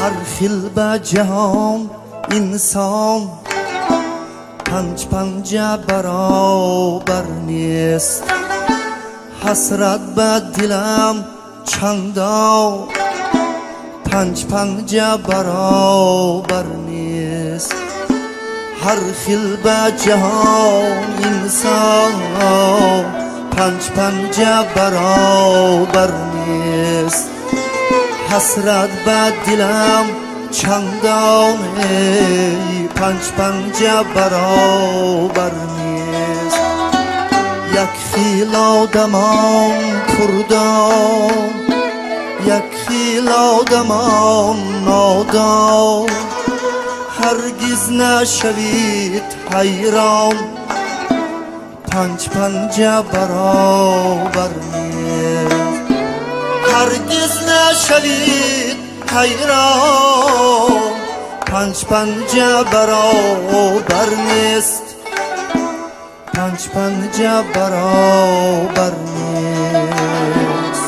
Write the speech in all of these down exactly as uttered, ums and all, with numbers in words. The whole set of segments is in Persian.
هر خیل به جهان انسان پنج پنجه برابر نیست. حسرت به دلم چندان پنج پنجه برابر نیست. هر خیل به جهان انسان پنج پنجه برابر نیست. حسرت به دلم چندان پنج پنجه برابر نیست. یک خیل آدمان کردان، یک خیل آدمان نادان، هرگز نشوید حیران پنج پنجه برابر نیست. هرگز نشوید حیران پنج پنجه برابر نیست. پنج پنجه برابر نیست.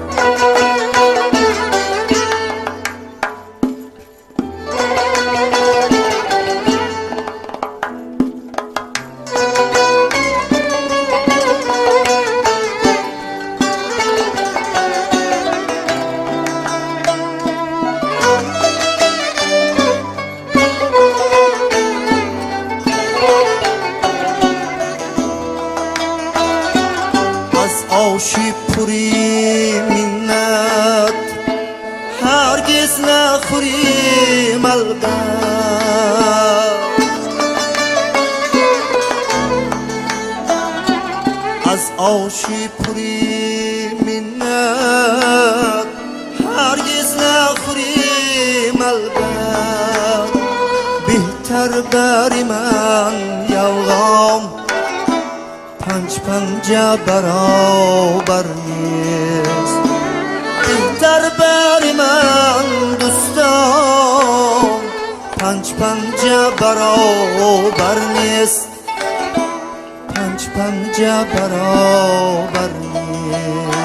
آشی پوری منت هرگز نخوریم البته. از آشی پوری منت هرگز نخوریم البته. بهتر بری من یوغام پنج پنجه برابر نیست. بهتر بری من دوستان پنج پنجه برابر نیست. پنج پنجه برابر نیست.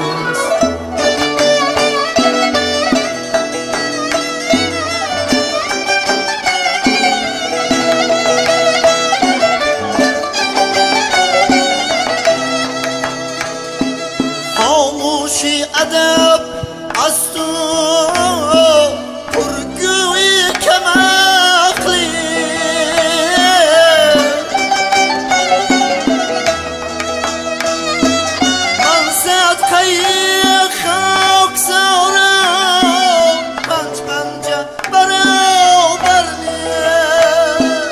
خاموشی ادب از تو پرگویی کم عقلی. من صدقه خاکسارم پنج پنجه برابر نیست.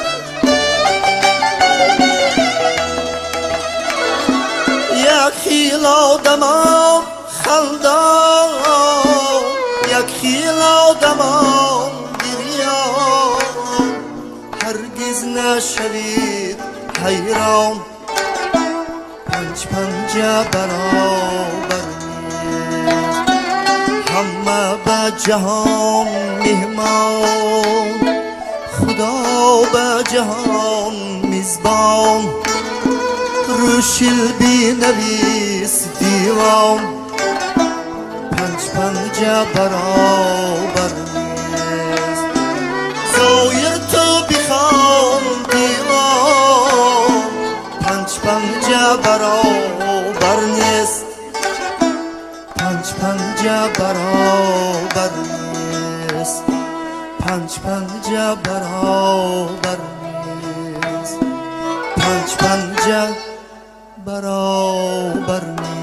یک خیل آدمان خندان، یک خیل آدمان گریان، هرگز نشوید حیران پنج پنجه برابر نیست. همه به جهان مهمان، خدا به جهان میزبان. روشیل بینویس دیوان پنج پنجه برابر نیست. زایر تو بخوان دیوان پنج پنجه برابر نیست. پنج پنجه برابر نیست. پنج پنجه برابر نیست. پنج پنجه برابر نیست.